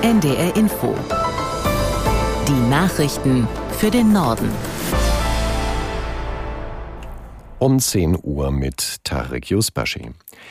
NDR Info. Die Nachrichten für den Norden. Um 10 Uhr mit Tarek Yusbashi.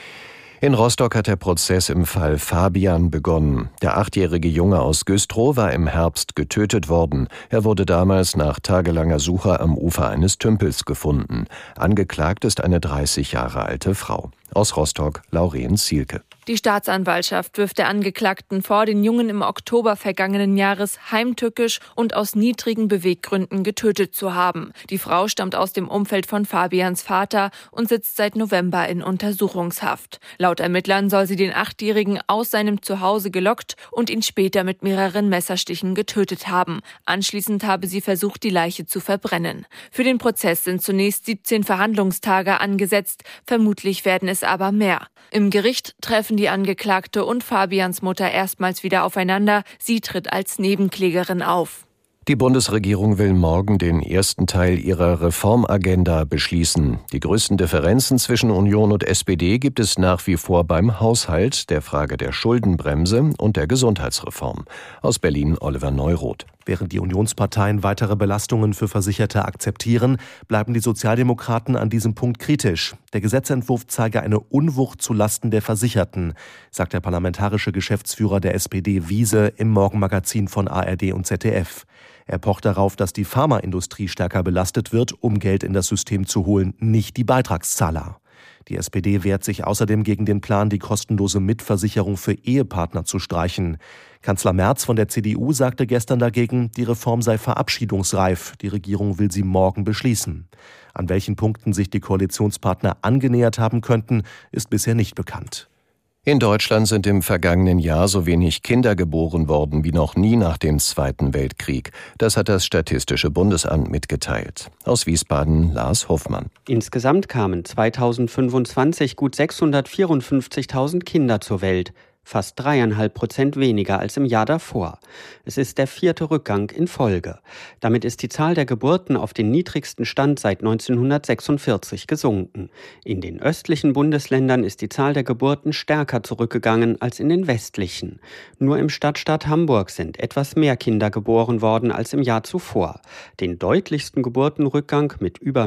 In Rostock hat der Prozess im Fall Fabian begonnen. Der 8-jährige Junge aus Güstrow war im Herbst getötet worden. Er wurde damals nach tagelanger Suche am Ufer eines Tümpels gefunden. Angeklagt ist eine 30 Jahre alte Frau. Aus Rostock, Lauren Zielke. Die Staatsanwaltschaft wirft der Angeklagten vor, den Jungen im Oktober vergangenen Jahres heimtückisch und aus niedrigen Beweggründen getötet zu haben. Die Frau stammt aus dem Umfeld von Fabians Vater und sitzt seit November in Untersuchungshaft. Laut Ermittlern soll sie den 8-Jährigen aus seinem Zuhause gelockt und ihn später mit mehreren Messerstichen getötet haben. Anschließend habe sie versucht, die Leiche zu verbrennen. Für den Prozess sind zunächst 17 Verhandlungstage angesetzt, vermutlich werden es aber mehr. Im Gericht treffen die Angeklagte und Fabians Mutter erstmals wieder aufeinander. Sie tritt als Nebenklägerin auf. Die Bundesregierung will morgen den ersten Teil ihrer Reformagenda beschließen. Die größten Differenzen zwischen Union und SPD gibt es nach wie vor beim Haushalt, der Frage der Schuldenbremse und der Gesundheitsreform. Aus Berlin Oliver Neuroth. Während die Unionsparteien weitere Belastungen für Versicherte akzeptieren, bleiben die Sozialdemokraten an diesem Punkt kritisch. Der Gesetzentwurf zeige eine Unwucht zulasten der Versicherten, sagt der parlamentarische Geschäftsführer der SPD Wiese im Morgenmagazin von ARD und ZDF. Er pocht darauf, dass die Pharmaindustrie stärker belastet wird, um Geld in das System zu holen, nicht die Beitragszahler. Die SPD wehrt sich außerdem gegen den Plan, die kostenlose Mitversicherung für Ehepartner zu streichen. Kanzler Merz von der CDU sagte gestern dagegen, die Reform sei verabschiedungsreif. Die Regierung will sie morgen beschließen. An welchen Punkten sich die Koalitionspartner angenähert haben könnten, ist bisher nicht bekannt. In Deutschland sind im vergangenen Jahr so wenig Kinder geboren worden wie noch nie nach dem Zweiten Weltkrieg. Das hat das Statistische Bundesamt mitgeteilt. Aus Wiesbaden Lars Hoffmann. Insgesamt kamen 2025 gut 654.000 Kinder zur Welt. Fast 3,5% weniger als im Jahr davor. Es ist der 4. Rückgang in Folge. Damit ist die Zahl der Geburten auf den niedrigsten Stand seit 1946 gesunken. In den östlichen Bundesländern ist die Zahl der Geburten stärker zurückgegangen als in den westlichen. Nur im Stadtstaat Hamburg sind etwas mehr Kinder geboren worden als im Jahr zuvor. Den deutlichsten Geburtenrückgang mit über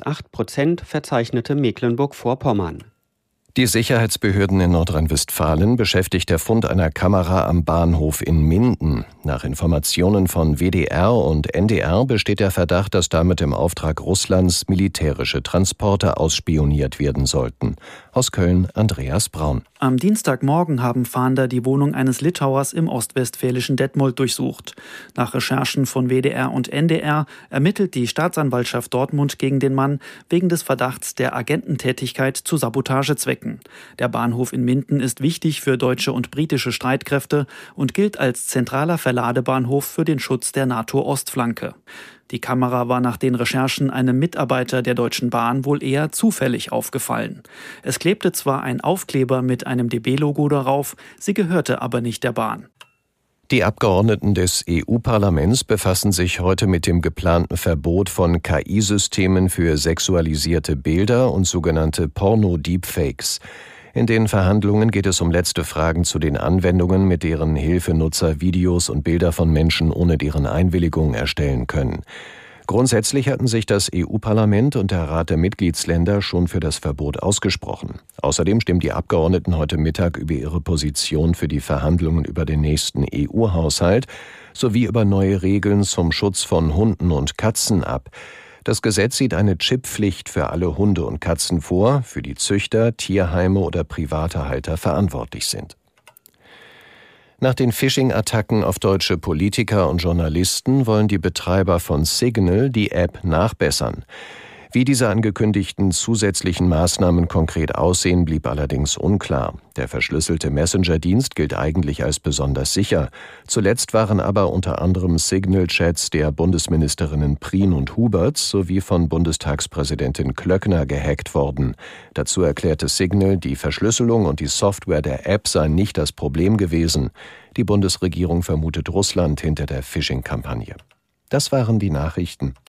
-8% verzeichnete Mecklenburg-Vorpommern. Die Sicherheitsbehörden in Nordrhein-Westfalen beschäftigt der Fund einer Kamera am Bahnhof in Minden. Nach Informationen von WDR und NDR besteht der Verdacht, dass damit im Auftrag Russlands militärische Transporte ausspioniert werden sollten. Aus Köln Andreas Braun. Am Dienstagmorgen haben Fahnder die Wohnung eines Litauers im ostwestfälischen Detmold durchsucht. Nach Recherchen von WDR und NDR ermittelt die Staatsanwaltschaft Dortmund gegen den Mann wegen des Verdachts der Agententätigkeit zu Sabotagezwecken. Der Bahnhof in Minden ist wichtig für deutsche und britische Streitkräfte und gilt als zentraler Verladebahnhof für den Schutz der NATO-Ostflanke. Die Kamera war nach den Recherchen einem Mitarbeiter der Deutschen Bahn wohl eher zufällig aufgefallen. Es klebte zwar ein Aufkleber mit einem DB-Logo darauf, sie gehörte aber nicht der Bahn. Die Abgeordneten des EU-Parlaments befassen sich heute mit dem geplanten Verbot von KI-Systemen für sexualisierte Bilder und sogenannte Porno-Deepfakes. In den Verhandlungen geht es um letzte Fragen zu den Anwendungen, mit deren Hilfe Nutzer Videos und Bilder von Menschen ohne deren Einwilligung erstellen können. Grundsätzlich hatten sich das EU-Parlament und der Rat der Mitgliedsländer schon für das Verbot ausgesprochen. Außerdem stimmen die Abgeordneten heute Mittag über ihre Position für die Verhandlungen über den nächsten EU-Haushalt sowie über neue Regeln zum Schutz von Hunden und Katzen ab. Das Gesetz sieht eine Chipppflicht für alle Hunde und Katzen vor, für die Züchter, Tierheime oder private Halter verantwortlich sind. Nach den Phishing-Attacken auf deutsche Politiker und Journalisten wollen die Betreiber von Signal die App nachbessern. Wie diese angekündigten zusätzlichen Maßnahmen konkret aussehen, blieb allerdings unklar. Der verschlüsselte Messenger-Dienst gilt eigentlich als besonders sicher. Zuletzt waren aber unter anderem Signal-Chats der Bundesministerinnen Prien und Huberts sowie von Bundestagspräsidentin Klöckner gehackt worden. Dazu erklärte Signal, die Verschlüsselung und die Software der App seien nicht das Problem gewesen. Die Bundesregierung vermutet Russland hinter der Phishing-Kampagne. Das waren die Nachrichten.